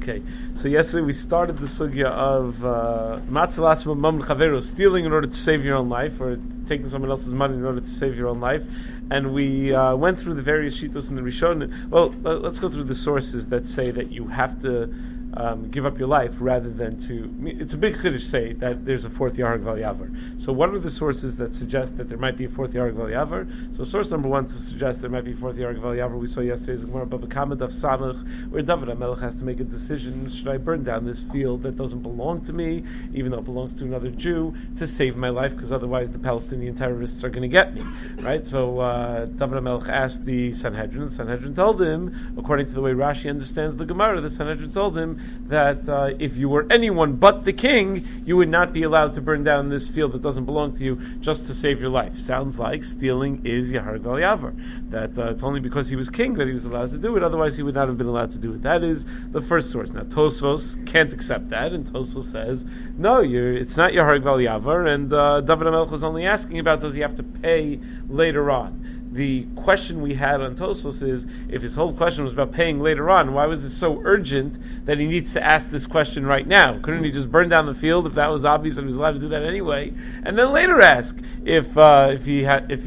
Okay, so yesterday we started the sugya of matzalas mamon chavero, stealing in order to save your own life, or taking someone else's money in order to save your own life, and we went through the various shitos in the Rishon. Well, let's go through the sources that say that you have to give up your life rather than to. It's a big chiddush say that there's a fourth Yarag Val Yavar. So what are the sources that suggest that there might be a fourth Yarag Val Yavar? So source number one to suggest there might be a fourth Yarag Val Yavar, we saw yesterday's Gemara Baba Kama Daf Samach, where David HaMelech has to make a decision: should I burn down this field that doesn't belong to me, even though it belongs to another Jew, to save my life, because otherwise the Palestinian terrorists are going to get me, right? So David HaMelech asked the Sanhedrin. The Sanhedrin told him, according to the way Rashi understands the Gemara, the Sanhedrin told him that if you were anyone but the king, you would not be allowed to burn down this field that doesn't belong to you just to save your life. Sounds like stealing is Yahar Gal Yavar. That it's only because he was king that he was allowed to do it, otherwise he would not have been allowed to do it. That is the first source. Now Tosfos can't accept that, and Tosfos says, no, it's not Yahar Gal Yavar, and David HaMelech was only asking about does he have to pay later on. The question we had on Tosfos is, if his whole question was about paying later on, why was it so urgent that he needs to ask this question right now? Couldn't he just burn down the field if that was obvious and he was allowed to do that anyway, and then later ask if he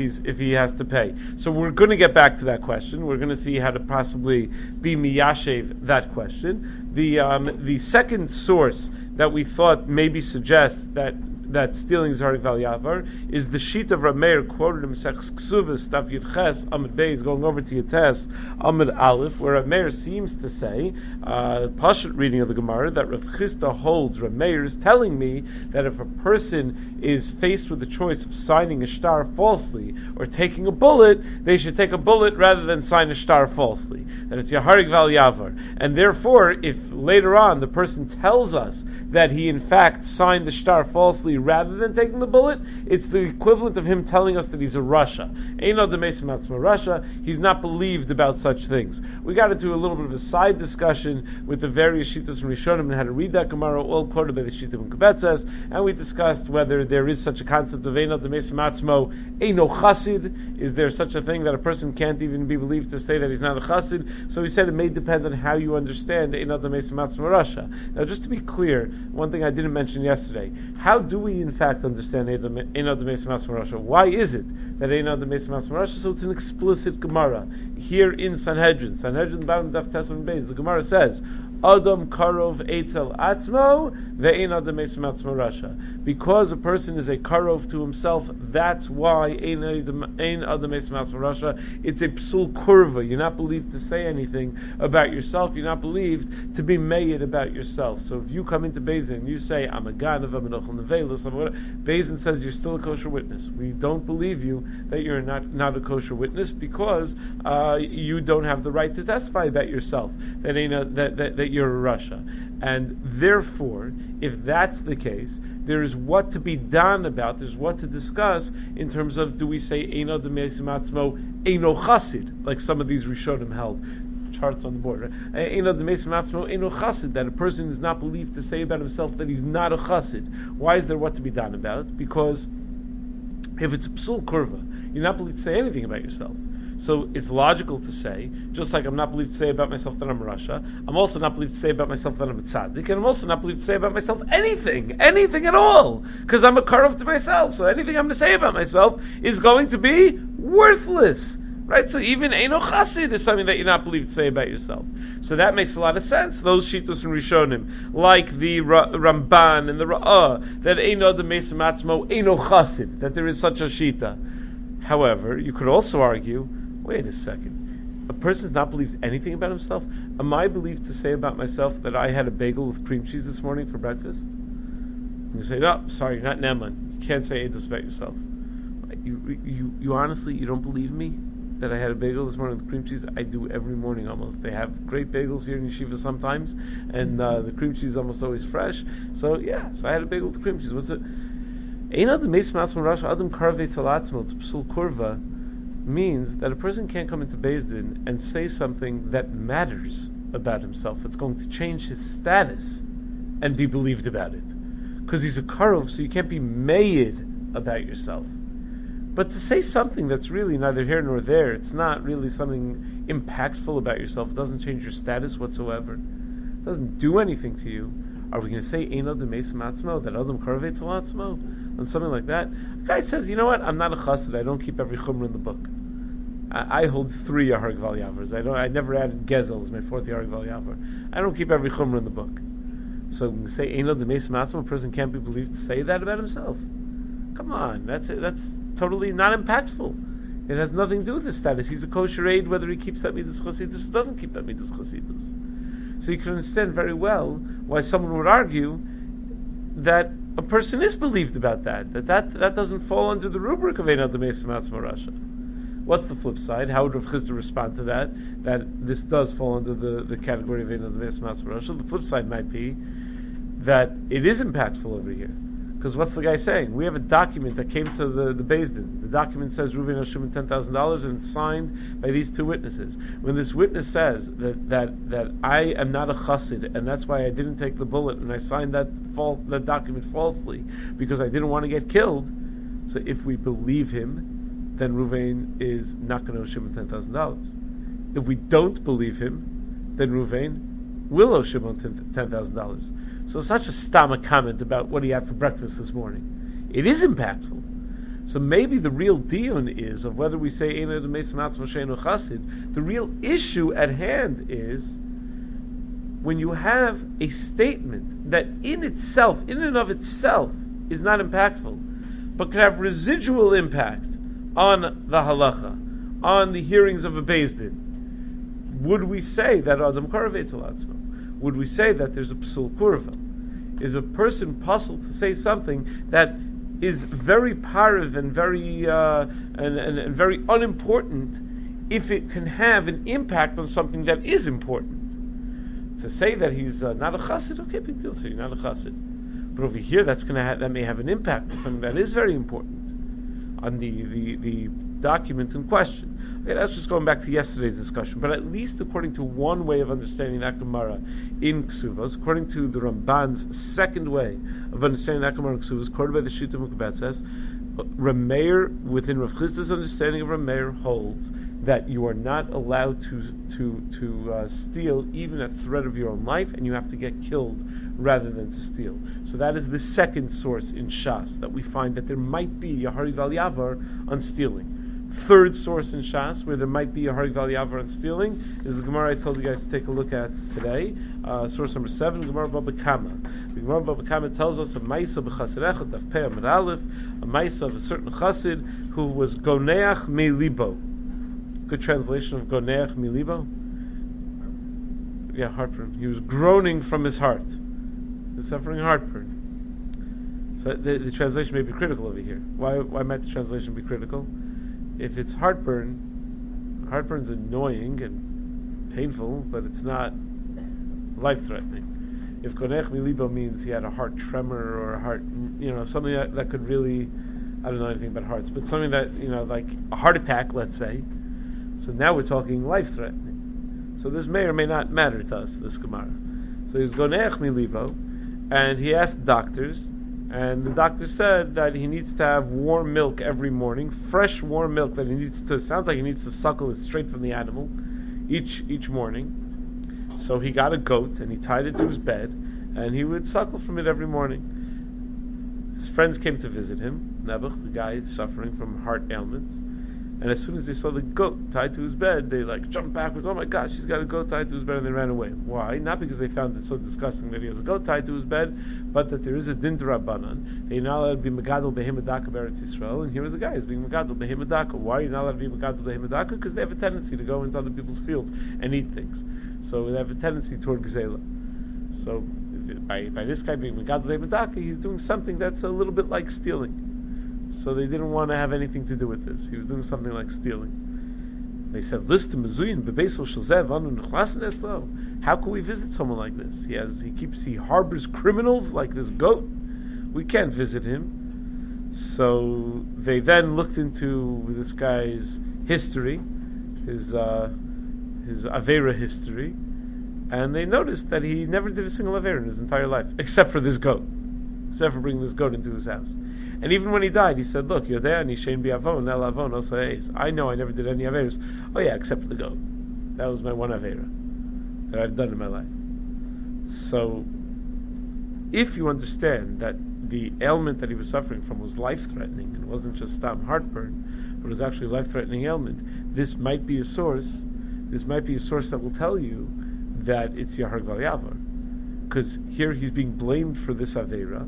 has to pay? So we're going to get back to that question. We're going to see how to possibly be miyashev that question. The second source that we thought maybe suggests that stealing is Harig Val Yavar is the sheet of Rameir quoted in Mesech Ksuvas, Taf Yud Ches, Amud Beis, going over to Yates, Amud Aleph, where Rameir seems to say, Pashut reading of the Gemara, that Rav Chisda holds, Rameir is telling me that if a person is faced with the choice of signing a star falsely or taking a bullet, they should take a bullet rather than sign a star falsely. That it's Yaharig Val Yavar. And therefore, if later on the person tells us that he in fact signed the star falsely rather than taking the bullet, it's the equivalent of him telling us that he's a Rasha. Eino Demesim Atzma Rasha. He's not believed about such things. We got into a little bit of a side discussion with the various Shittas from Rishonim and how to read that Gemara, all quoted by the Shittim and Kebetzes, and we discussed whether there is such a concept of Eino Demesim Atzmo, Eino Chasid. Is there such a thing that a person can't even be believed to say that he's not a Chasid? So we said it may depend on how you understand Eino Demesim Atzmo Rasha. Now, just to be clear, one thing I didn't mention yesterday, how do we in fact understand Eino Demesim Atzmo Rasha? Why is it that Eino Demesim Atzmo Rasha? So it's an explicit Gemara here in Sanhedrin. Sanhedrin Bam Daf Tesam Beis. The Gemara says, Adam Karov Eitzel Atzmo ve'Eino Demesim Atzmo Rasha. Because a person is a Karov to himself, that's why Eino Demesim Atzmo Rasha. It's a psul kurva. You're not believed to say anything about yourself. You're not believed to be made about yourself. So if you come into Beis Din and you say, I'm a Ganav, I'm an Ochel Nevelis, Beis Din says you're still a kosher witness. We don't believe you that you're not a kosher witness because you don't have the right to testify about yourself that you're a Rasha. And therefore, if that's the case, there's what to be done about, there's what to discuss in terms of, do we say Eino Demesim Atzmo, Eino Chasid, like some of these Rishonim held, charts on the board, Eino Demesim Atzmo, Eino Chasid, that a person is not believed to say about himself that he's not a Chasid. Why is there what to be done about it? Because if it's a psul kurva, you're not believed to say anything about yourself. So it's logical to say, just like I'm not believed to say about myself that I'm a Rasha, I'm also not believed to say about myself that I'm a tzaddik, and I'm also not believed to say about myself anything at all, because I'm a karov to myself. So anything I'm going to say about myself is going to be worthless, right? So even Eino Chasid is something that you're not believed to say about yourself. So that makes a lot of sense. Those Shittos and Rishonim, like the Ramban and the Ra'ah, that Eino Demesim Atzmo, Eino Chasid, that there is such a Shita. However, you could also argue, wait a second, a person's not believed anything about himself? Am I believed to say about myself that I had a bagel with cream cheese this morning for breakfast? You say, no, sorry, you're not Neman. You can't say this about yourself. You honestly, you don't believe me that I had a bagel this morning with cream cheese? I do every morning almost. They have great bagels here in Yeshiva sometimes, and the cream cheese is almost always fresh. So I had a bagel with cream cheese. What's it? Eino Demesim Atzmo Rasha Adam Karvei Talatzmo, it's psul kurva, means that a person can't come into Beis Din and say something that matters about himself, that's going to change his status, and be believed about it. Because he's a karov, so you can't be made about yourself. But to say something that's really neither here nor there, it's not really something impactful about yourself, it doesn't change your status whatsoever, doesn't do anything to you, are we going to say Eino Demeis Matzmo, that Adam Karvetz Alatzmo, and something like that? The guy says, you know what, I'm not a chassid, I don't keep every chumrah in the book. I hold 3 Yaharg Val Yavars. I never added Gezel as my 4th Yaharg Val Yavar. I don't keep every chumrah in the book. So when we say Eino Demeis Matzmo, a person can't be believed to say that about himself. Come on, that's totally not impactful. It has nothing to do with his status. He's a kosher aid whether he keeps that midas chasidus or doesn't keep that midas chasidus. So you can understand very well why someone would argue that a person is believed about that doesn't fall under the rubric of Eino Demeis Matzmo Rasha. What's the flip side? How would Rav Chisda respond to that? That this does fall under the category of Eino Demeis Matzmo Rasha. The flip side might be that it is impactful over here. Because what's the guy saying? We have a document that came to the Beis Din. The document says Reuven Hashim $10,000 and it's signed by these 2 witnesses. When this witness says that I am not a chassid and that's why I didn't take the bullet and I signed that document falsely because I didn't want to get killed. So if we believe him, then Reuven is not going to owe Shimon $10,000. If we don't believe him, then Reuven will owe Shimon $10,000. So it's not just a comment about what he had for breakfast this morning. It is impactful. So maybe the real dion is of whether we say Eino Demeis Matzmo She'eino Chasid. The real issue at hand is when you have a statement that in and of itself, is not impactful, but can have residual impact on the halacha, on the hearings of a Beis Din. Would we say that Adam Karvetz Alatzmo? Would we say that there's a psul kurva? Is a person puzzled to say something that is very parav and very and very unimportant if it can have an impact on something that is important? To say that he's not a chassid, okay, big deal. So you're not a chassid, but over here that may have an impact on something that is very important on the document in question. Okay, that's just going back to yesterday's discussion, but at least according to one way of understanding that Gemara in Ksuvos, according to the Ramban's second way of understanding that Gemara in Ksuvos, quoted by the Shita Mukabetzes, Rameir, within Rav Chisda's understanding of Rameir, holds that you are not allowed to steal even at threat of your own life, and you have to get killed rather than to steal. So that is the second source in Shas that we find that there might be a Hari Val Yavar on stealing. Third source in Shas where there might be a Hari Val Yavar on stealing is the Gemara I told you guys to take a look at today. Source number 7, Gemara Baba Kama. The Gemara Baba Kama tells us a Maisa b'Chasirechet Daf Pei Amud Aleph, a Maisa of a certain Chasid who was Goneach Melibo. Good translation of Goneach Melibo. Yeah, heartburn. He was groaning from his heart. He's suffering heartburn. So the translation may be critical over here. Why might the translation be critical? If it's heartburn's annoying and painful, but it's not life-threatening. If Konech Milibo means he had a heart tremor or a heart, something that could really, I don't know anything about hearts, but something that, like a heart attack, let's say. So now we're talking life-threatening. So this may or may not matter to us, this Gemara. So he was Konech Milibo, and he asked doctors, and the doctor said that he needs to have warm milk every morning, fresh warm milk that sounds like he needs to suckle it straight from the animal each morning. So he got a goat and he tied it to his bed and he would suckle from it every morning. His friends came to visit him, Nebuch, the guy suffering from heart ailments. And as soon as they saw the goat tied to his bed, they jumped backwards. Oh my gosh, he's got a goat tied to his bed, and they ran away. Why? Not because they found it so disgusting that he has a goat tied to his bed, but that there is a din d'Rabbanan. They're not allowed to be megadol behemadaka b'Eretz Yisrael, and here is a guy who's being megadol behemadaka. Why are you not allowed to be megadol behemadaka? Because they have a tendency to go into other people's fields and eat things. So they have a tendency toward gzela. So by this guy being megadol behemadaka, he's doing something that's a little bit like stealing. So they didn't want to have anything to do with this. He was doing something like stealing. They said, how can we visit someone like this? He harbors criminals like this goat. We can't visit him. So they then looked into this guy's history, his Avera history, and they noticed that he never did a single Avera in his entire life, except for this goat. Except for bringing this goat into his house. And even when he died, he said, look, Yodea Nishen Bi'avon, El Avon, also Eis. I know I never did any Averas. Oh yeah, except for the goat. That was my one Avera that I've done in my life. So, if you understand that the ailment that he was suffering from was life-threatening, and it wasn't just heartburn, but it was actually a life-threatening ailment, this might be a source that will tell you that it's Yahareg Val Yavar. Because here he's being blamed for this Aveira,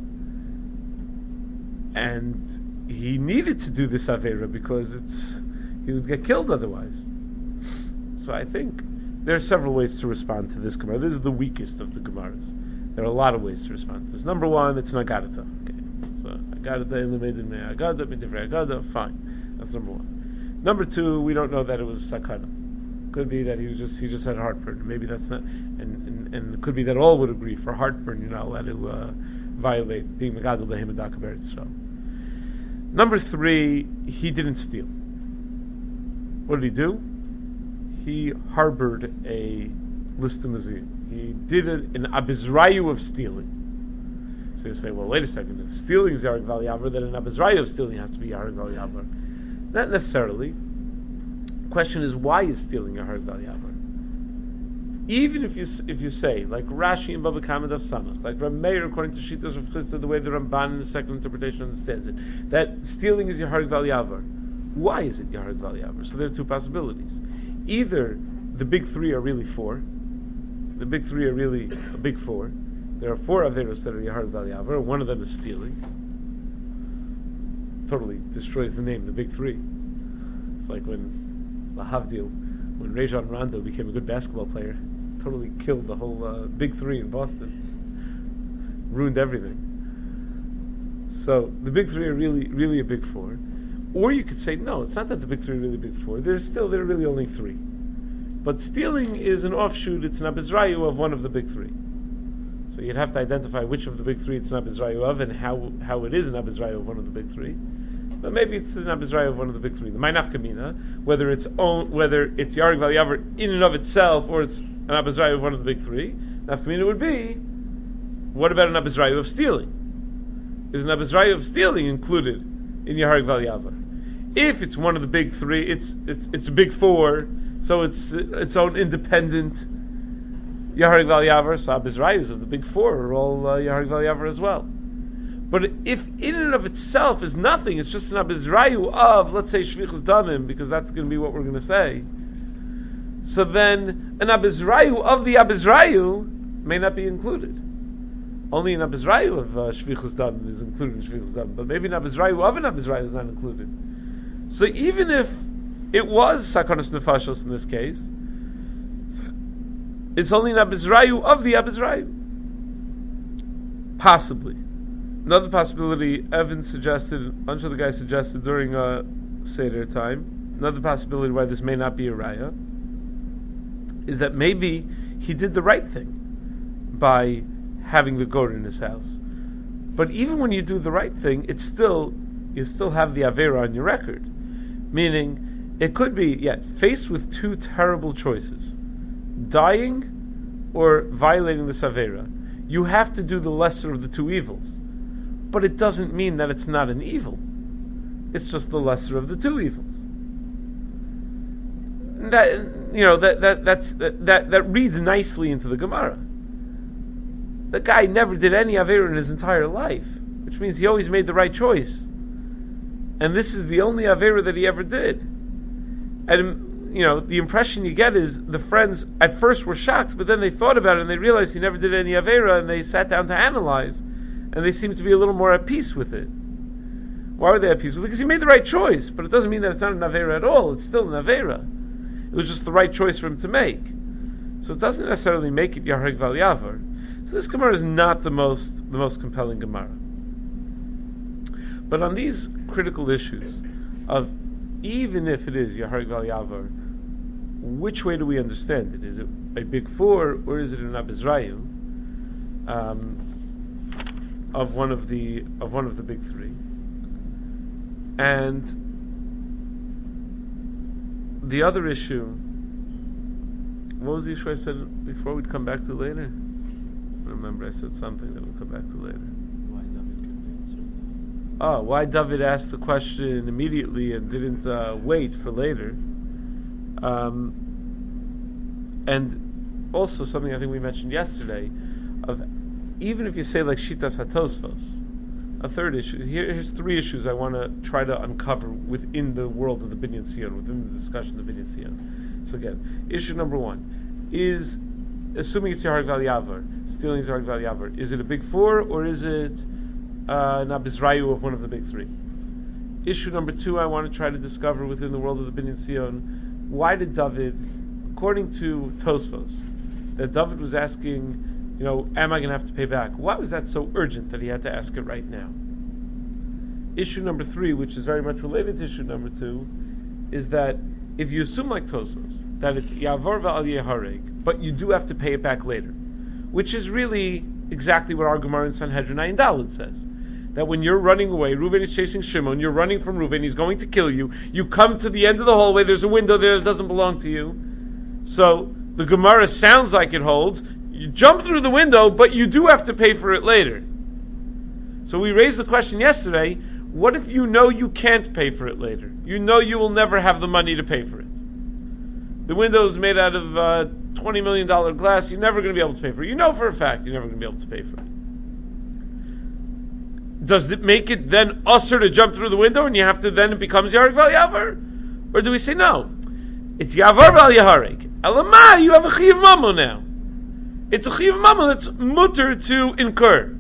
and he needed to do this Aveira because he would get killed otherwise. So I think there are several ways to respond to this Gemara. This is the weakest of the Gemaras. There are a lot of ways to respond to this. Number one, it's an Agadata. Okay. So Agadata eliminated me Agada, Mitivre Agada, fine. That's number one. Number two, we don't know that it was Sakana. Could be that he just had heartburn. Maybe that's not, and it could be that all would agree for heartburn you're not allowed to violate being Megadol Behemadaka Beretz. Number three, he didn't steal. What did he do? He harbored a listamazim. He did an abizrayu of stealing. So you say, well, wait a second. If stealing is Yahareg Val Yavar, then an abizrayu of stealing has to be Yahareg Val Yavar. Not necessarily. The question is, why is stealing Yahareg Val Yavar? Even if you say, like Rashi and Baba Kama Daf Samach, like Rav Meir, according to Shittas of Chisda, the way the Ramban in the second interpretation understands it, that stealing is Yahareg Val Yavar. Why is it Yahareg Val Yavar? So there are two possibilities. Either the big three are really four. The big three are really a big four. There are four Averos that are Yahareg Val Yavar. One of them is stealing. Totally destroys the name, the big three. It's like when Lahavdil, when Rajon Rondo became a good basketball player, totally killed the whole big three in Boston. Ruined everything. So the big three are really a big four. Or you could say, no, it's not that the big three are really big four. There are really only three. But stealing is an offshoot, it's an abizrayu of one of the big three. So you'd have to identify which of the big three it's an abizrayu of and how it is an abizrayu of one of the big three. But maybe it's an abizrayu of one of the big three. The Ma'anaf Kamina, whether it's Yahareg Val Yavar in and of itself or it's an abizrayu of one of the big three, Naf Kamina would be, what about an abizrayu of stealing? Is an abizrayu of stealing included in Yahareg Val Yavar? If it's one of the big three, it's a big four, so it's its own independent Yahareg Val Yavar. So abizrayus of the big four are all Yahareg Val Yavar as well. But if in and of itself is nothing, it's just an abizrayu of, let's say, shvichus damim, because that's going to be what we're going to say. So then an abizrayu of the abizrayu may not be included. Only an abizrayu of shvichus damim is included in shvichus damim, but maybe an abizrayu of an abizrayu is not included. So even if it was Sakanos Nefashos in this case, it's only an abizrayu of the abizrayu. Possibly. Another possibility, Evan suggested, a bunch of the guys suggested during Seder time, another possibility why this may not be a raya, is that maybe he did the right thing by having the goat in his house. But even when you do the right thing, you still have the Avera on your record. Meaning, it could be, faced with two terrible choices, dying or violating the Savera. You have to do the lesser of the two evils. But it doesn't mean that it's not an evil. It's just the lesser of the two evils. That reads nicely into the Gemara. The guy never did any Avera in his entire life, which means he always made the right choice. And this is the only Avera that he ever did. And, the impression you get is the friends at first were shocked, but then they thought about it and they realized he never did any Avera, and they sat down to analyze, and they seemed to be a little more at peace with it. Why were they at peace with it? Because he made the right choice, but it doesn't mean that it's not an Avera at all. It's still an Avera. It was just the right choice for him to make. So it doesn't necessarily make it Yahareg Val Yavar. So this Gemara is not the most compelling Gemara. But on these critical issues of even if it is Yahareg Val Yavar, which way do we understand it? Is it a big four or is it an abizrayu of one of the big three? And the other issue, what was the issue I said before we'd come back to later? I remember I said something that we'll come back to later. Why David asked the question immediately and didn't wait for later. And also something I think we mentioned yesterday of, even if you say like Shitas HaTosfos, a third issue. Here's three issues I want to try to uncover within the world of the Binyan Sion, within the discussion of the Binyan Sion. So again, issue number one is, assuming it's Yahareg Val Yavar, stealing is Yahareg Val Yavar, is it a big four or is it an Abizrayu of one of the big three? Issue number two I want to try to discover within the world of the Binyan Sion, why did David, according to Tosfos, that David was asking, am I going to have to pay back? Why was that so urgent that he had to ask it right now? Issue number three, which is very much related to issue number two, is that if you assume like Tosfos, that it's Yavor V'al Yehareg, but you do have to pay it back later, which is really exactly what our Gemara in Sanhedrin Ayin Daled says. That when you're running away, Reuven is chasing Shimon, you're running from Reuven, he's going to kill you, you come to the end of the hallway, there's a window there that doesn't belong to you. So the Gemara sounds like it holds, you jump through the window, but you do have to pay for it later. So we raised the question yesterday, what if you know you can't pay for it later? You know you will never have the money to pay for it. The window is made out of $20 million glass, you're never going to be able to pay for it. You know for a fact you're never going to be able to pay for it. Does it make it then usher to jump through the window and you have to then it becomes Yahareg Val Yavar? Or do we say no? It's Yavar Val Yahareg. Elamai, you have a Chiyav Mamo now. It's a Chiyav Mamo that's mutter to incur.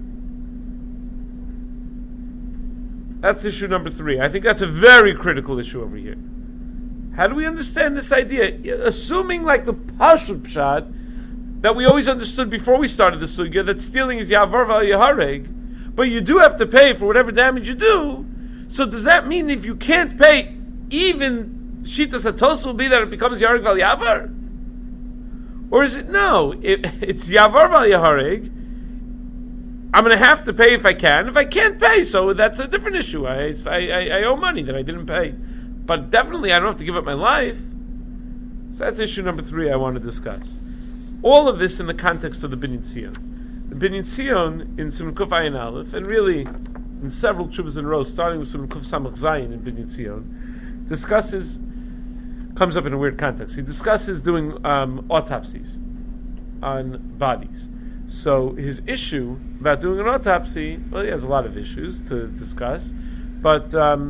That's issue number three. I think that's a very critical issue over here. How do we understand this idea? Assuming like the Pashut Pshat that we always understood before we started the sugya, that stealing is Yavar Val Yahareg, but you do have to pay for whatever damage you do. So does that mean if you can't pay, even Shitas HaTos will be that it becomes Yahareg Val Yavar? Or is it no? It's Yavar Val Yahareg. I'm going to have to pay if I can. If I can't pay, so that's a different issue. I owe money that I didn't pay. But definitely I don't have to give up my life. So that's issue number three I want to discuss. All of this in the context of the Binyan Sion. The Binyan Sion in Siman Kuf Ayin Aleph, and really in several Chuvas in a row, starting with Siman Kuf Samach Zayin in Binyan Sion, comes up in a weird context. He discusses doing autopsies on bodies. So his issue about doing an autopsy, well, he has a lot of issues to discuss, but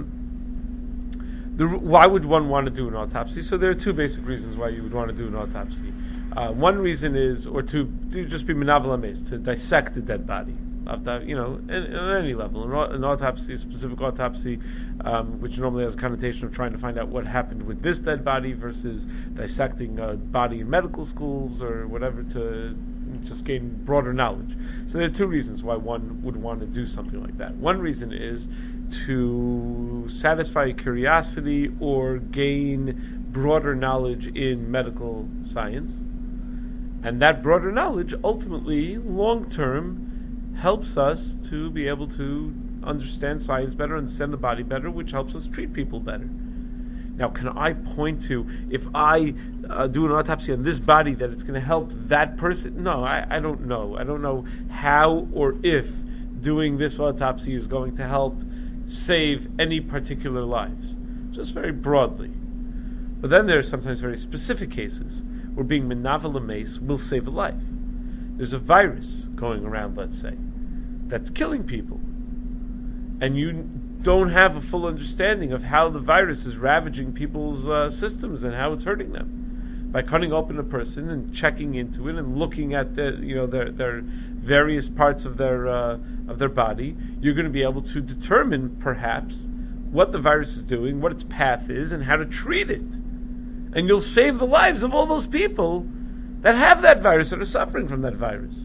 why would one want to do an autopsy? So there are two basic reasons why you would want to do an autopsy. One reason is, or to just be menavel ames, to dissect a dead body, at any level. An autopsy, a specific autopsy, which normally has a connotation of trying to find out what happened with this dead body versus dissecting a body in medical schools or whatever to just gain broader knowledge. So there are two reasons why one would want to do something like that. One reason is to satisfy curiosity or gain broader knowledge in medical science. And that broader knowledge ultimately, long-term, helps us to be able to understand science better, understand the body better, which helps us treat people better. Now, can I point to, if I do an autopsy on this body, that it's going to help that person? No, I don't know. I don't know how or if doing this autopsy is going to help save any particular lives. Just very broadly. But then there are sometimes very specific cases where being menavel ames will save a life. There's a virus going around, let's say, that's killing people. And you don't have a full understanding of how the virus is ravaging people's systems and how it's hurting them. By cutting open a person and checking into it and looking at their various parts of their body, you're going to be able to determine perhaps what the virus is doing, what its path is, and how to treat it. And you'll save the lives of all those people that have that virus, that are suffering from that virus.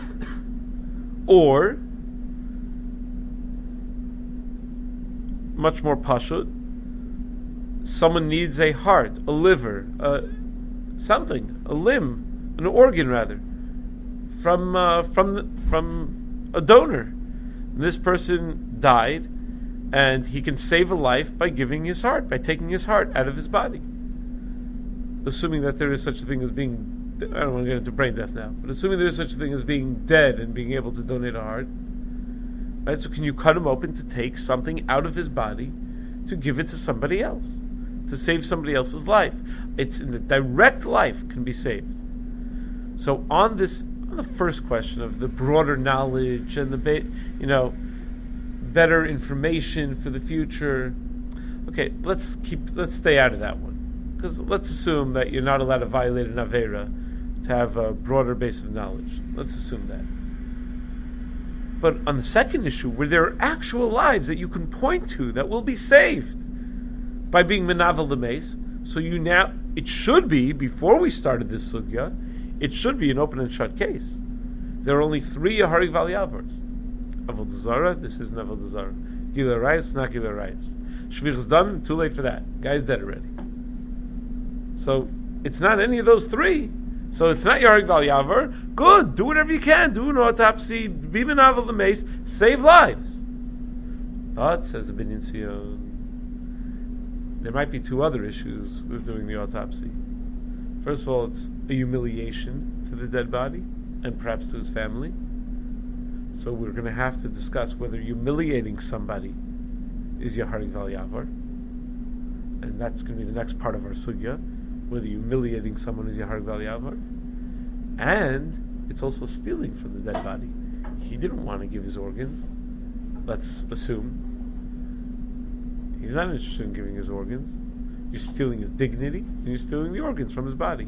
Or, much more pashut, someone needs a heart, a liver, a limb, an organ rather, from a donor. And this person died, and he can save a life by giving his heart, by taking his heart out of his body. Assuming that there is such a thing as being, I don't want to get into brain death now, but assuming there is such a thing as being dead and being able to donate a heart, right? So can you cut him open to take something out of his body to give it to somebody else, to save somebody else's life? It's in the direct life can be saved. So on this on the first question of the broader knowledge and the better information for the future. Okay, let's stay out of that one, because let's assume that you're not allowed to violate an avera to have a broader base of knowledge. Let's assume that. But on the second issue, where there are actual lives that you can point to that will be saved by being menavel the mace, so it should be, before we started this sugya, it should be an open and shut case. There are only 3 Yaharig Val Yavars. Avodah Zarah, this isn't Avodah Zarah. Gila Rayas, not Gila Rayas. Shvich's done, too late for that. Guy's dead already. So, it's not any of those 3. So it's not Yaharig Val Yavar. Good, do whatever you can. Do an autopsy, be menavel the mace, save lives. But, says the Binyan Sion, there might be 2 other issues with doing the autopsy. First of all, it's a humiliation to the dead body, and perhaps to his family. So we're going to have to discuss whether humiliating somebody is Yaharig Val Yavar. And that's going to be the next part of our sugya, whether humiliating someone is Yaharig Val Yavar. And it's also stealing from the dead body. He didn't want to give his organs. Let's assume he's not interested in giving his organs. You're stealing his dignity, and you're stealing the organs from his body.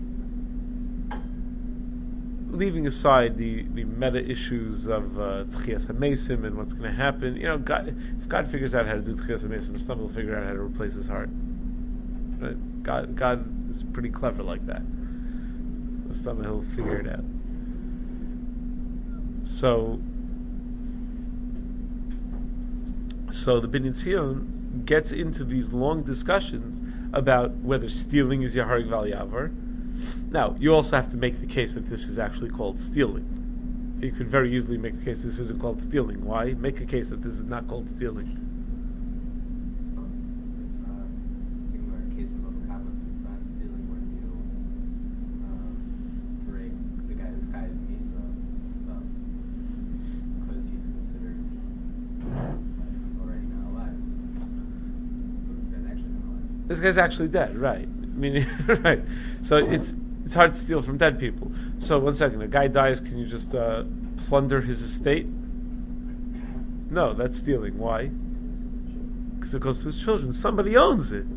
Leaving aside the meta issues of Tchias HaMesim and what's going to happen, if God figures out how to do Tchias HaMesim, Stam will figure out how to replace his heart. Right? God is pretty clever like that. Stam, he'll figure it out. So the Binyan Sion gets into these long discussions about whether stealing is Yaharig Val Yavar. Now, you also have to make the case that this is actually called stealing. You could very easily make the case this isn't called stealing. Why? Make a case that this is not called stealing. This guy's actually dead, right? Right. So it's hard to steal from dead people. So 1 second, a guy dies, can you just plunder his estate? No, that's stealing. Why? Because it goes to his children. Somebody owns it.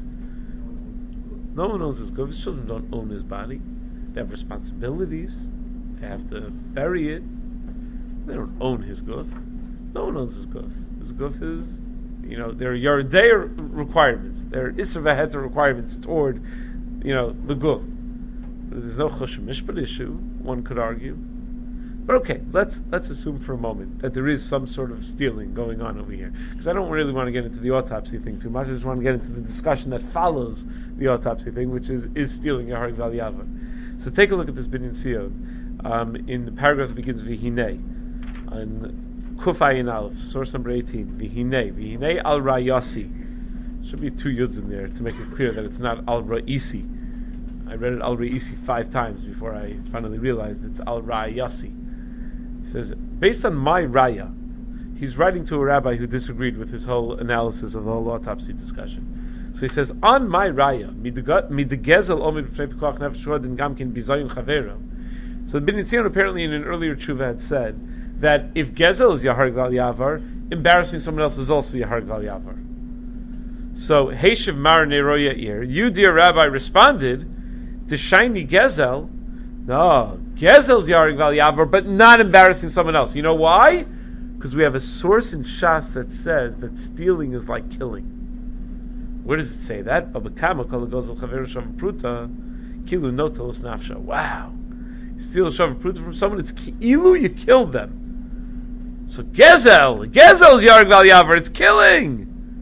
No one owns his goof. His children don't own his body. They have responsibilities. They have to bury it. They don't own his goof. No one owns his goof. His goof is... there are Yardei requirements. There are Isra V'Heter requirements toward, the guf. There's no Choshen Mishpat issue, one could argue. But okay, let's assume for a moment that there is some sort of stealing going on over here. Because I don't really want to get into the autopsy thing too much. I just want to get into the discussion that follows the autopsy thing, which is stealing Yaharig Val Yavar. So take a look at this Binyan Sion in the paragraph that begins V'hinei. On Kuf Ayin Aleph, source number 18. V'hinei al Rayasi. Should be 2 yuds in there to make it clear that it's not al Ra'isi. I read it al Ra'isi 5 times before I finally realized it's al Rayasi. He says, based on my raya, he's writing to a rabbi who disagreed with his whole analysis of the whole autopsy discussion. So he says, on my raya, midegezel omid b'fnei pikuach nefesh rodin gamkin bizayin chavero. So the Binyan Sion apparently in an earlier tshuva had said that if Gezel is Yaharig Val Yavar, embarrassing someone else is also Yaharig Val Yavar. So, Heishiv Mar Neroya Ir, you, dear Rabbi, responded, to shiny Gezel, no, Gezel's Yaharig Val Yavar, but not embarrassing someone else. You know why? Because we have a source in Shas that says that stealing is like killing. Where does it say that? Wow. You steal a shav pruta from someone, it's ki'ilu, you killed them. So Gezel's Yaharig Val Yavar, it's killing.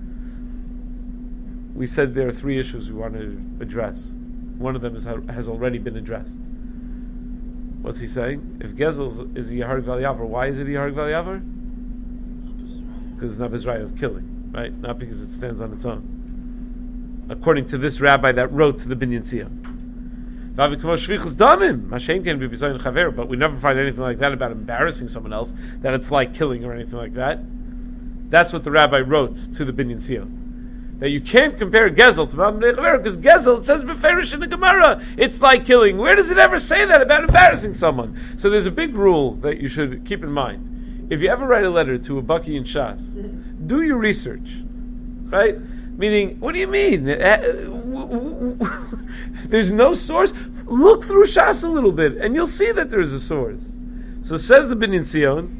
We said there are 3 issues we want to address. One of them has already been addressed. What's he saying? If Gezel is a Yaharig Val Yavar, why is it a Yaharig Val Yavar? Because it's not Bizraya of killing, right? Not because it stands on its own. According to this rabbi that wrote to the Binyan Sion. But we never find anything like that about embarrassing someone else, that it's like killing or anything like that. That's what the rabbi wrote to the Binyan Sion. that you can't compare Gezel to Mam Nechaver, because Gezel, it says Beferish in the Gemara, it's like killing. Where does it ever say that about embarrassing someone? So there's a big rule that you should keep in mind. If you ever write a letter to a Baki in Shas, do your research, right? Meaning, what do you mean? There's no source? Look through Shas a little bit, and you'll see that there's a source. So says the Binyan Sion,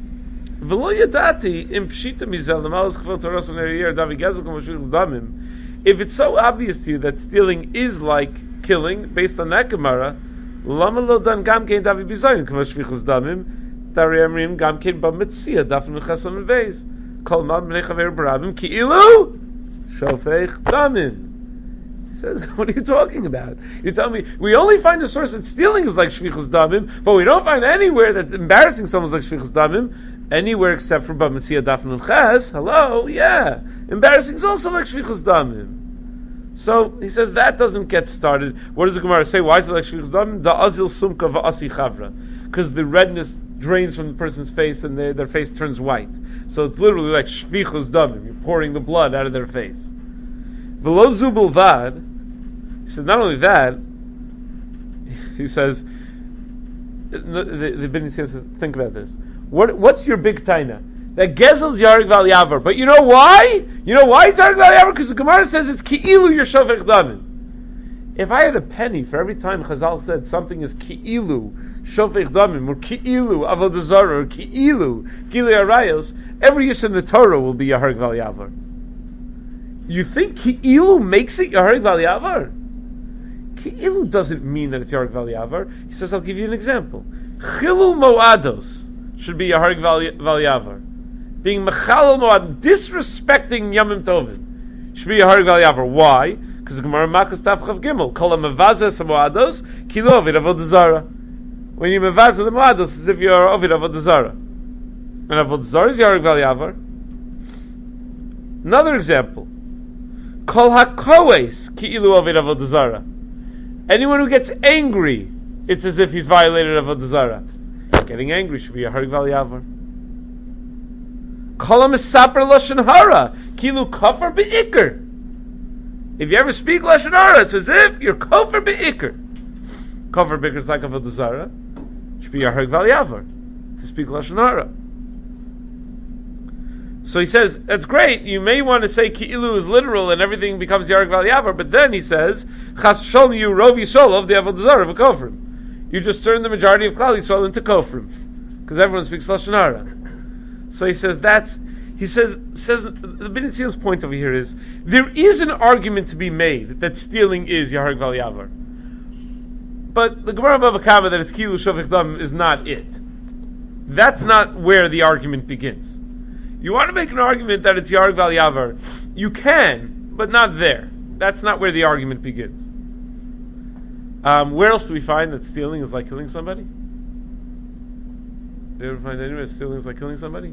if it's so obvious to you that stealing is like killing, based on that Gemara, lama lo dan gam kein davi bizayin kama shvichus damim dari amrim gam kein ba mitzia dafnu chasam veis kol ma bnei chaver barabim ki'ilu shofech damim. He says, what are you talking about? You tell me, we only find a source that stealing is like shvichus damim, but we don't find anywhere that embarrassing someone is like shvichus damim, anywhere except for ba mitzia dafnu ches. Hello, yeah, embarrassing is also like shvichus damim. So he says that doesn't get started. What does the Gemara say? Why is it like shvichus damim? Da azil sumka va'asi chavra, because the redness drains from the person's face and their face turns white. So it's literally like shvichus damim. You're pouring the blood out of their face. V'lo zu bilvad. He says not only that. He says the Binyan Sion says, think about this. What's your big taina? That Gezel's Yarig Val Yavar. But you know why? You know why it's Yarig Val Yavar? Because the Gemara says it's Ki'ilu your Shofech Damim. If I had a penny for every time Chazal said something is Ki'ilu Shofech Damim, or Ki'ilu Avodah Zarah, or Ki'ilu Gilui Arayos, every Yis in the Torah will be Yarig Val Yavar. You think Ki'ilu makes it Yarig Val Yavar? Ki'ilu doesn't mean that it's Yarig Val Yavar. He says, I'll give you an example. Chilul Moados should be Yarig Val Yavar. Being Mechalel Moad, disrespecting Yamim Tovim, should be Yarig Val Yavar. Why? Because the Gemara Makas Taf Chav Gimel, Kol HaMevazes HaMoados, Kilo Ovid Avodah Zarah. When you Mevazes the Moados, it's as if you are Ovid Avodah Zarah. And Avodah Zarah is Yarig Val Yavar. Another example. Kol HaKoes, Ki'ilu Ovid Avodah Zarah. Anyone who gets angry, it's as if he's violated Avodah Zarah. Getting angry should be a Yarig Val Yavar. Kol HaMesaper Lashon Hara, Kilu Kafar Be'ikr. If you ever speak Lashon Hara, it's as if you're Kafar Be'ikr. Kafar Be'ikr is like Avodah Zarah. Should be a Yarig Val Yavar to speak Lashon Hara. So he says, that's great, you may want to say Ki'ilu is literal and everything becomes Yarig Val Yavar, but then he says, Chas Sholm you Rov Yisrael of the Avodah Zarah of Kofrim. You just turn the majority of Klal Yisrael into Kofrim. Because everyone speaks Lashon Hara. So he says the Binyan Sion's point over here is, there is an argument to be made that stealing is Yarig Val Yavar. But the Gemara Bava Kama that it's Ki'ilu Shofech Dam is not it. That's not where the argument begins. You want to make an argument that it's Yarig Val Yavar, you can, but not there. That's not where the argument begins. Where else do we find that stealing is like killing somebody? Do you ever find anywhere that stealing is like killing somebody?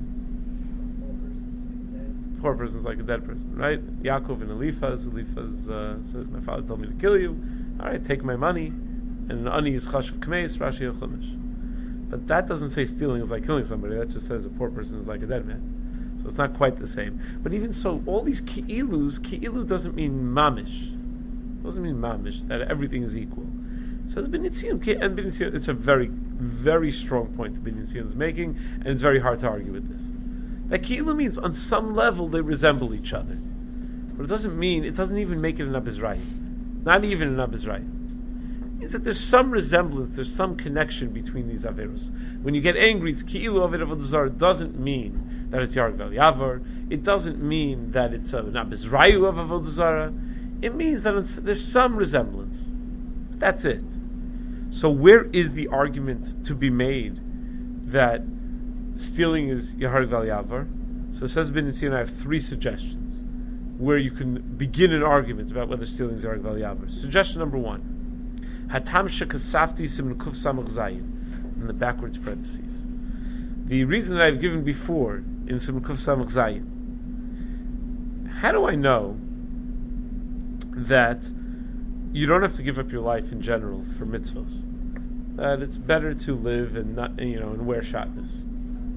Poor person is like a dead person, right? Yaakov and Eliphaz says, my father told me to kill you. All right, take my money. And an ani is chashuv kmeis, Rashi and Chumash. But that doesn't say stealing is like killing somebody. That just says a poor person is like a dead man. So it's not quite the same. But even so, all these Ki'ilu doesn't mean mamish. It doesn't mean mamish, that everything is equal. So it's Binyan Sion, and Binyan Sion, it's a very, very strong point that Binyan Sion is making, and it's very hard to argue with this. That Ki'ilu means on some level they resemble each other. But it doesn't even make it an Abizrai. Not even an Abizrai. It means that there's some resemblance, there's some connection between these Averos. When you get angry, it's Ki'ilu Ovid Avodah Zarah. It doesn't mean that it's Yarig Val Yavar. It doesn't mean that it's an Abizrayu of Avodah Zarah. It means that there's some resemblance. That's it. So where is the argument to be made that stealing is Yarig Val Yavar? So it says Binyan Sion, I have 3 suggestions where you can begin an argument about whether stealing is Yarig Val Yavar. Suggestion number 1. Hatam shekasafti simon kuf samach zayin, in the backwards parentheses. The reason that I've given before in simon kuf samach zayin. How do I know that you don't have to give up your life in general for mitzvahs? That it's better to live and not, and wear shatnez.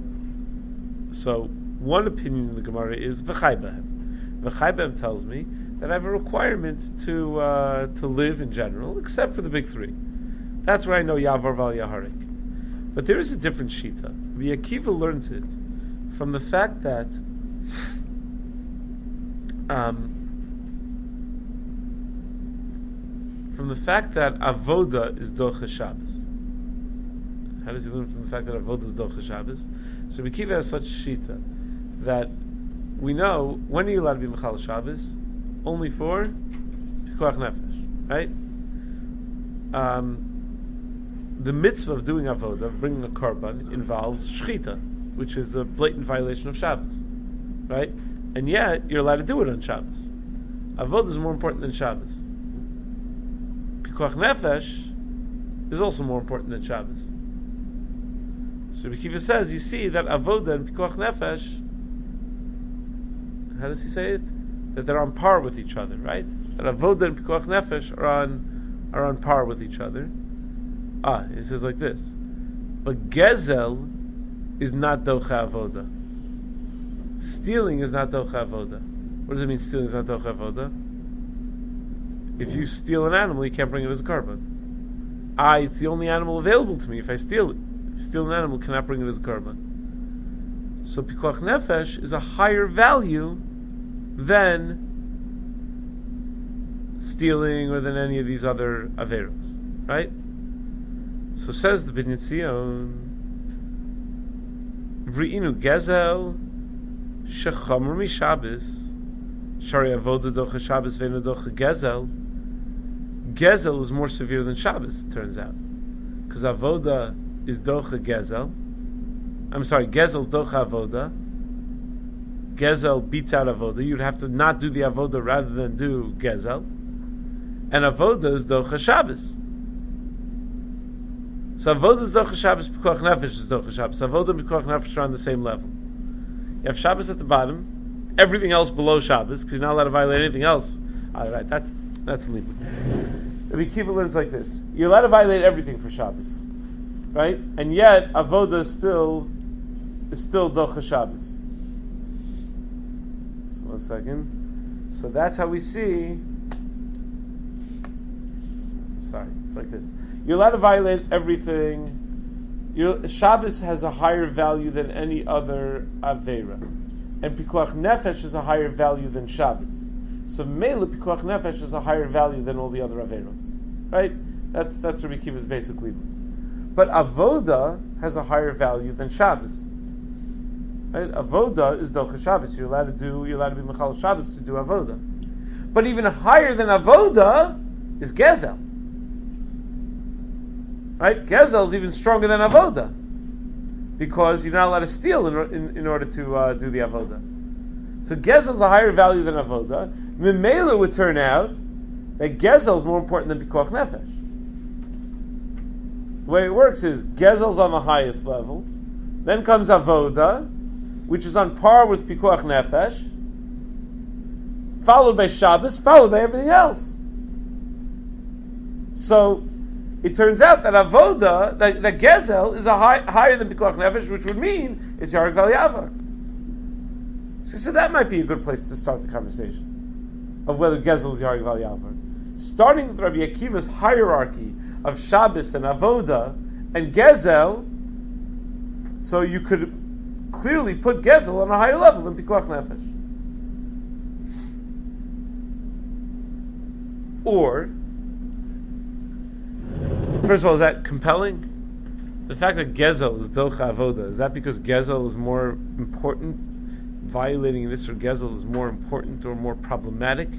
So one opinion in the Gemara is v'chai behem. V'chai behem tells me that I have a requirement to live in general, except for the big three. That's where I know Yavar Val Yaharik. But there is a different shita. Rabbi Akiva learns it from the fact that avoda is docha Shabbos. How does he learn from the fact that avoda is docha Shabbos? So Rabbi Akiva has such a shita that we know when are you allowed to be mechal Shabbos? Only for pikuach nefesh, right? The mitzvah of doing avoda, of bringing a korban, involves shchita, which is a blatant violation of Shabbos, right? And yet you're allowed to do it on Shabbos. Avoda is more important than Shabbos. Pikuach nefesh is also more important than Shabbos. So Rabbi Akiva says, you see that avoda and pikuach nefesh, how does he say it? That they're on par with each other, right? That avoda and pikuach nefesh are on par with each other. He says like this. But gezel is not docha avoda. Stealing is not docha avoda. What does it mean stealing is not docha avoda? If you steal an animal, you can't bring it as a korban. It's the only animal available to me if I steal it. If you steal an animal, cannot bring it as a korban. So pikuach nefesh is a higher value than stealing or than any of these other averos, right? So says the Binyan Tzion, V'inu gezel shechamer mi Shabbos shari avoda docha Shabbos ve'enu docha gezel. Gezel is more severe than Shabbos, it turns out, because avoda is docha gezel. Gezel docha avoda. Gezel beats out avoda. You'd have to not do the avoda rather than do gezel. And avoda is docha Shabbos. So avoda is docha Shabbos, pikuach nefesh is docha Shabbos. Avoda and pikuach nefesh are on the same level. You have Shabbos at the bottom, everything else below Shabbos, because you're not allowed to violate anything else. All right, that's legal. Rabbi Akiva learns like this: you're allowed to violate everything for Shabbos, right? And yet avoda is still docha Shabbos. So 1 second. So that's how we see. Sorry, it's like this. You're allowed to violate everything. Shabbos has a higher value than any other Aveira. And Pikuach Nefesh is a higher value than Shabbos. So Mele Pikuach Nefesh is a higher value than all the other Aveiros. Right? That's Rabbi Akiva's basically. But Avoda has a higher value than Shabbos. Right? Avoda is Docha Shabbos. You're allowed to be Mechal Shabbos to do Avoda. But even higher than Avoda is Gezel. Right? Gezel is even stronger than Avoda, because you're not allowed to steal in order to do the Avoda. So Gezel is a higher value than Avoda. Mimela would turn out that Gezel is more important than Pikuach Nefesh. The way it works is Gezel's on the highest level, then comes Avoda, which is on par with Pikuach Nefesh, followed by Shabbos, followed by everything else. So it turns out that avoda, that gezel, is higher than pikuach nefesh, which would mean it's Yaharik Val Yavar. So that might be a good place to start the conversation of whether gezel is Yaharik Val Yavar. Starting with Rabbi Akiva's hierarchy of Shabbos and avoda and gezel, so you could clearly put gezel on a higher level than pikuach nefesh. Or, first of all, is that compelling? The fact that Gezel is Docha Avoda, is that because Gezel is more important? Violating this or Gezel is more important or more problematic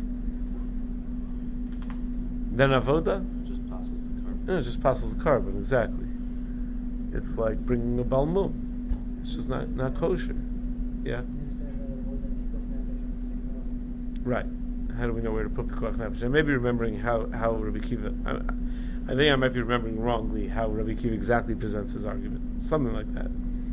than Avoda? Just passes the carbon. No, it just passes the carbon, exactly. It's like bringing a balmum. It's just not kosher. Yeah? Right. How do we know where to put Pikuach Nefesh? I may be remembering how Rabbi Akiva... I think I might be remembering wrongly how Rabbi Akiva exactly presents his argument. Something like that.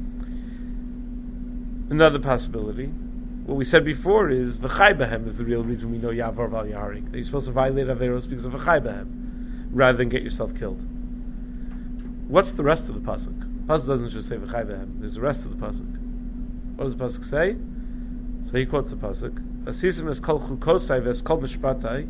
Another possibility, what we said before is V'chai Behem is the real reason we know Yavar Val Yaharik. That you're supposed to violate Averos because of V'chai Behem, rather than get yourself killed. What's the rest of the pasuk? The pasuk doesn't just say V'chai Behem. There's the rest of the pasuk. What does the pasuk say? So he quotes the pasuk. Asisim is kol chukosai ves kol mishpatai.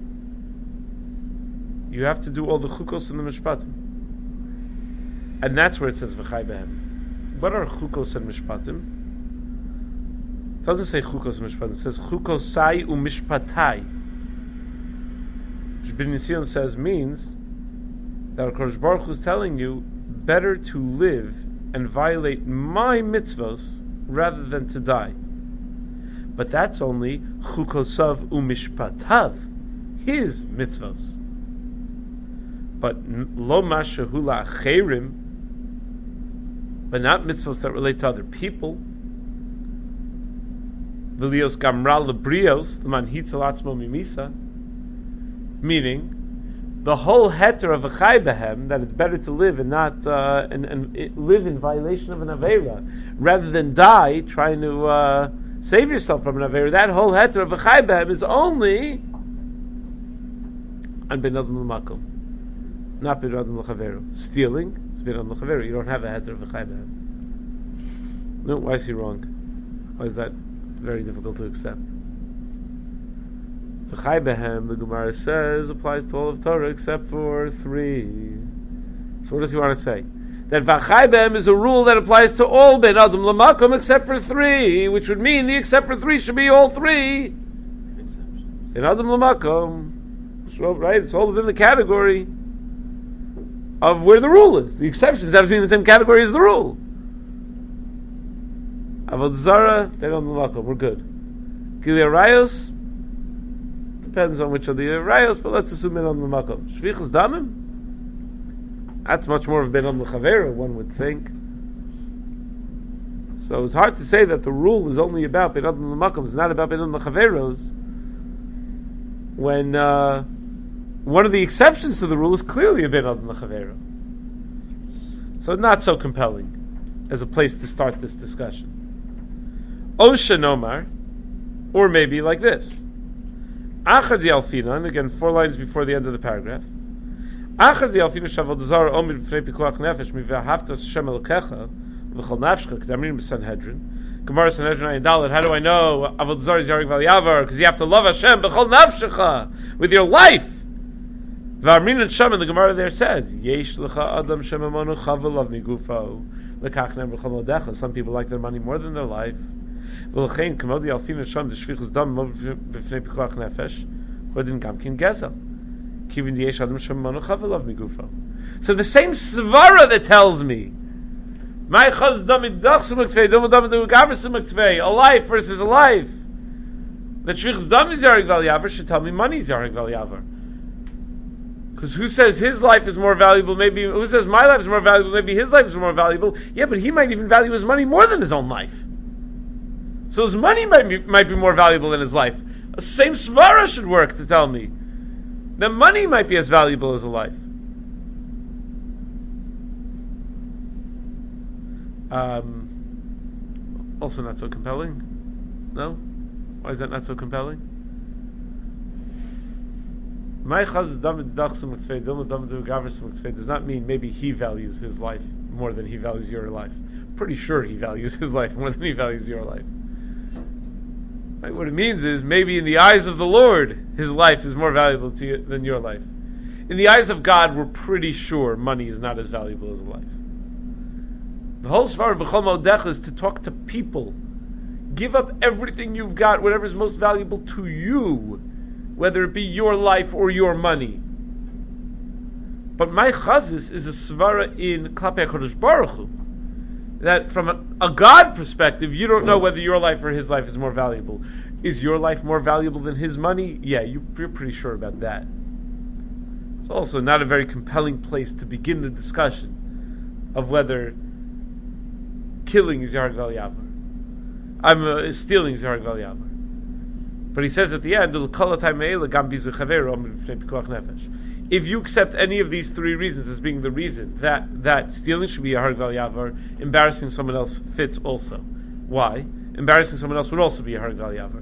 You have to do all the chukos and the mishpatim. And that's where it says v'chai behem. What are chukos and mishpatim? It doesn't say chukos and mishpatim. It says chukosai u'mishpatai. Which Ben Yisrael says means that HaKadosh Baruch Hu is telling you better to live and violate my mitzvos rather than to die. But that's only chukosav u'mishpatav, his mitzvos. But lo mashahula acherim, but not mitzvos that relate to other people. V'lios gamral lebrios, the man hitzel atzmo mimisa, meaning the whole heter of a chai behem, that it's better to live and not and live in violation of an aveira rather than die trying to save yourself from an aveira. That whole heter of a chai behem is only an ben adam l'makom, not ben adam l'chaveru. Stealing is ben adam l'chaveru. You don't have a heter of a chai behem. No, why is he wrong? Why is that very difficult to accept? V'chai behem, the Gemara says, applies to all of Torah except for 3. So what does he want to say? That v'chai behem is a rule that applies to all ben adam l'makom except for 3, which would mean the except for 3 should be all 3. Ben adam l'makom, so, right? It's all within the category of where the rule is. The exceptions have to be in the same category as the rule. Avodah Zarah, ben adam l'makom, we're good. Gilui Arayos, depends on which of the rayos, but let's assume ben adam l'makom. Shvichas damim, that's much more of ben adam l'chavera, one would think. So it's hard to say that the rule is only about ben adam l'makom, it's not about ben adam l'chaveros, when one of the exceptions to the rule is clearly a ben adam l'chavera. So not so compelling as a place to start this discussion. Osha nomar, or maybe like this. Achar di alfina, and again 4 lines before the end of the paragraph. Achar di alfina shavod zara omid b'fnei pikuach nefesh mive'ahavtas Hashem Elokecha v'chol nafshcha k'damrin b'Sanhedrin. Gemara Sanhedrin Ayin Dalet. How do I know avodah zara is yarig val yavar? Because you have to love Hashem b'chol nafshecha, with your life. V'amrin and Shem, and the Gemara there says yesh lecha adam shemamonu chavelav migufo lekach nem b'chol modecha. Some people like their money more than their life. So the same svara that tells me a life versus a life, that shvichus dam is yarig val yavar should tell me money is yarig val yavar. Because who says his life is more valuable? Maybe who says my life is more valuable? Maybe his life is more valuable. Yeah, but he might even value his money more than his own life. So his money might be more valuable than his life. The same svara should work to tell me that money might be as valuable as a life. Also not so compelling. No? Why is that not so compelling? Does not mean maybe he values his life more than he values your life. Pretty sure he values his life more than he values your life. Right? What it means is maybe in the eyes of the Lord, his life is more valuable to you than your life. In the eyes of God, we're pretty sure money is not as valuable as a life. The whole Svar B'chol Modecha is to talk to people. Give up everything you've got, whatever is most valuable to you, whether it be your life or your money. But my chazis is a svara in Klapei HaKadosh Baruch Hu, that from a God perspective, you don't know whether your life or his life is more valuable. Is your life more valuable than his money? Yeah, you're pretty sure about that. It's also not a very compelling place to begin the discussion of whether killing is yarig val yavar. Stealing is yarig val yavar. But he says at the end, if you accept any of these 3 reasons as being the reason that stealing should be a yarig val yavar, embarrassing someone else fits also. Why? Embarrassing someone else would also be a yarig val yavar.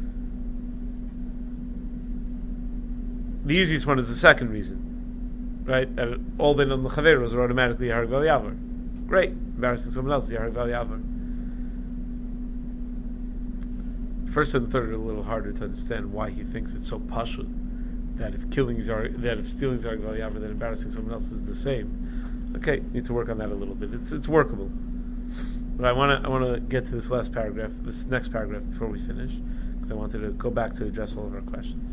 The easiest one is the second reason, right? That all ben on the chaveros are automatically yarig val yavar. Great, embarrassing someone else is yarig val yavar. first and the third are a little harder to understand why he thinks it's so pashut that if stealing is Hareg Val Yavar, then embarrassing someone else is the same. Okay, need to work on that a little bit. It's workable. But I want to get to this next paragraph before we finish, because I wanted to go back to address all of our questions.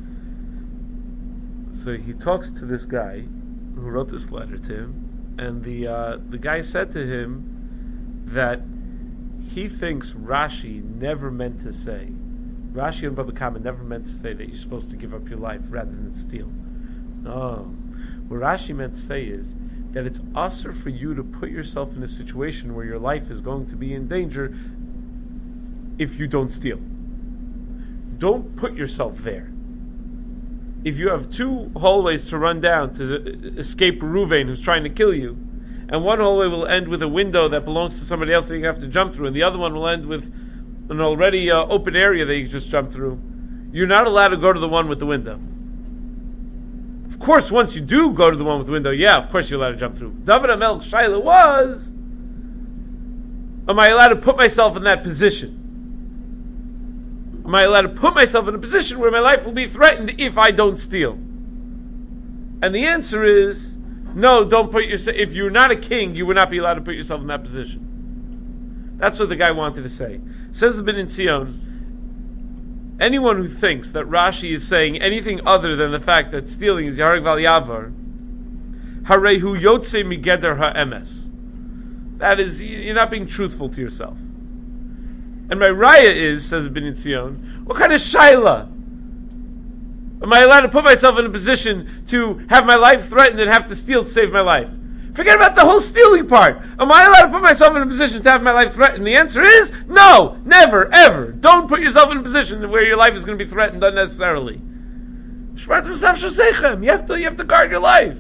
So he talks to this guy who wrote this letter to him, and the guy said to him that he thinks Rashi never meant to say, Rashi and Baba Kama never meant to say that you're supposed to give up your life rather than steal. No. What Rashi meant to say is that it's usher for you to put yourself in a situation where your life is going to be in danger if you don't steal. Don't put yourself there. If you have two hallways to run down to escape Reuven who's trying to kill you, and one hallway will end with a window that belongs to somebody else that you have to jump through, and the other one will end with an already open area that you just jump through, you're not allowed to go to the one with the window. Of course, once you do go to the one with the window, of course you're allowed to jump through. David HaMelech Shaila was, am I allowed to put myself in that position? Am I allowed to put myself in a position where my life will be threatened if I don't steal? And the answer is, no, don't put yourself, if you're not a king, you would not be allowed to put yourself in that position. That's what the guy wanted to say. Says the Bnei Tzion, anyone who thinks that Rashi is saying anything other than the fact that stealing is Hareg Val Yavar, Harehu Yotze Migeder HaEmes. That is, you're not being truthful to yourself. And my raya is, says Bnei Tzion, what kind of shaila? Am I allowed to put myself in a position to have my life threatened and have to steal to save my life? Forget about the whole stealing part. Am I allowed to put myself in a position to have my life threatened? The answer is no, never, ever. Don't put yourself in a position where your life is going to be threatened unnecessarily. You have to guard your life.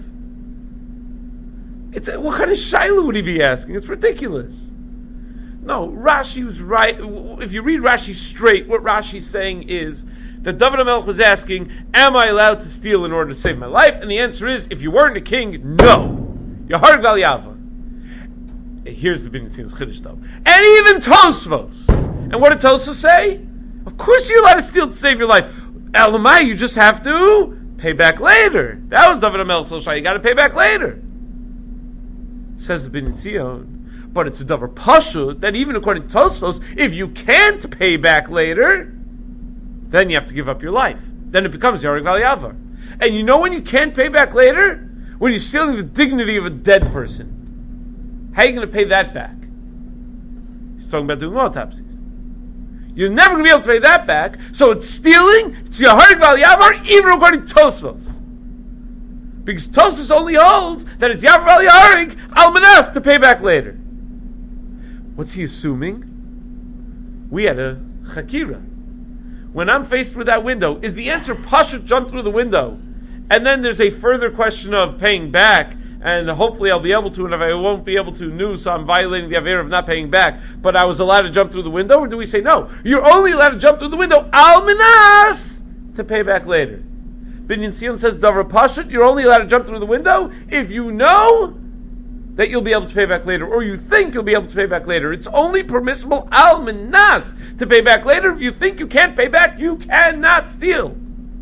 What kind of shaila would he be asking? It's ridiculous. No, Rashi was right. If you read Rashi straight, what Rashi's saying is that David HaMelech was asking, am I allowed to steal in order to save my life? And the answer is, if you weren't a king, no. You're Hareg Val Yavar. Here's the Bnei Tzion's Chiddush though. And even Tosfos. And what did Tosfos say? Of course you're allowed to steal to save your life. Elamai, you just have to pay back later. That was David HaMelech Shloshai. You got to pay back later. Says the Bnei Tzion. But it's a davar pashut that even according to Tosfos, if you can't pay back later, then you have to give up your life. Then it becomes Hareg Val Yavar. And you know when you can't pay back later? When you're stealing the dignity of a dead person. How are you going to pay that back? He's talking about doing autopsies. You're never going to be able to pay that back. So it's stealing, it's Hareg Val Yavar, even according to Tosfos. Because Tosfos only holds that it's Yavar Val Yarig Almanas to pay back later. What's he assuming? We had a chakira. When I'm faced with that window, is the answer pashut jump through the window? And then there's a further question of paying back, and hopefully I'll be able to, and if I won't be able to, so I'm violating the aver of not paying back, but I was allowed to jump through the window, or do we say no? You're only allowed to jump through the window, almanas, to pay back later. Binyan Tzion says, davar pashut, you're only allowed to jump through the window if you know that you'll be able to pay back later, or you think you'll be able to pay back later. It's only permissible almanas to pay back later. If you think you can't pay back, you cannot steal.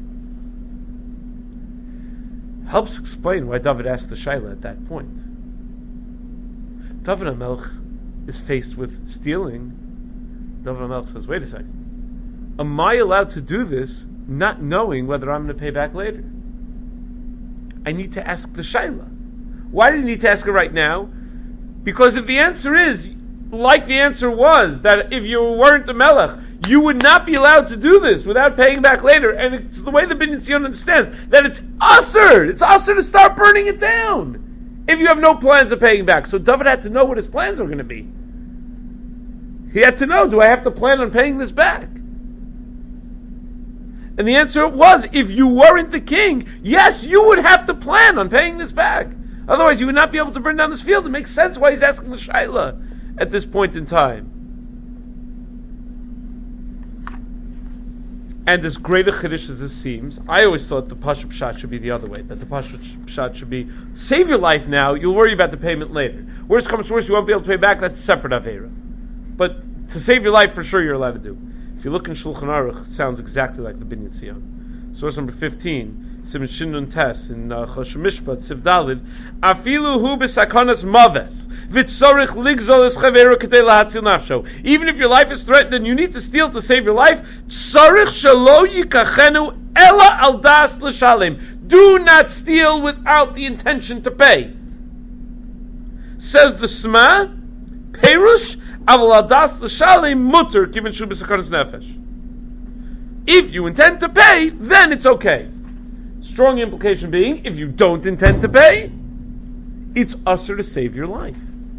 Helps explain why David asked the shaila at that point. David HaMelech is faced with stealing. David HaMelech says, wait a second. Am I allowed to do this not knowing whether I'm going to pay back later? I need to ask the shaila. Why do you need to ask her right now? Because if the answer is, like the answer was, that if you weren't a melech, you would not be allowed to do this without paying back later. And it's the way the Bnei Tzion understands that it's usher. It's usher to start burning it down if you have no plans of paying back. So David had to know what his plans were going to be. He had to know, do I have to plan on paying this back? And the answer was, if you weren't the king, yes, you would have to plan on paying this back. Otherwise, you would not be able to burn down this field. It makes sense why he's asking the shaila at this point in time. And as great a chiddush as this seems, I always thought the pashut pshat should be the other way. That the pashut pshat should be, save your life now, you'll worry about the payment later. Worst comes to worst, you won't be able to pay back, that's a separate avera. But to save your life, for sure you're allowed to do. If you look in Shulchan Aruch, it sounds exactly like the Binyan Tzion. Source number 15, Simon Shindun Tes in Choshen Mishpat, Siv Dalid, Afilu hu b'sakonas maves, v'tzorich ligzol es chaveru k'tei lahatzil nafsho. Even if your life is threatened and you need to steal to save your life, tzorich shelo yikachenu ela al das l'shalim. Do not steal without the intention to pay. Says the Sma, Perush, aval al das l'shalim mutter given shu b'sakonas nefesh. If you intend to pay, then it's okay. Strong implication being, if you don't intend to pay, it's usher to save your life.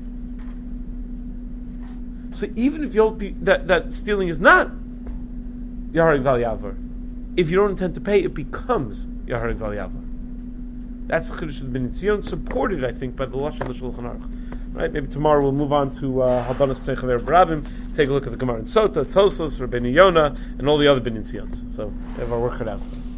So even if that stealing is not Yaharig Val Yavar, if you don't intend to pay, it becomes Yaharig Val Yavar. That's the Chiddush of the Binyan Tzion, supported, I think, by the Lashon of the Shulchan Aruch. Right? Maybe tomorrow we'll move on to Hadanas Pnei Chaver Barabim, take a look at the Gemara in Sota, Tosos, Rabbeinu Yonah, and all the other Binyan Tziyons. So we have our work cut out for us.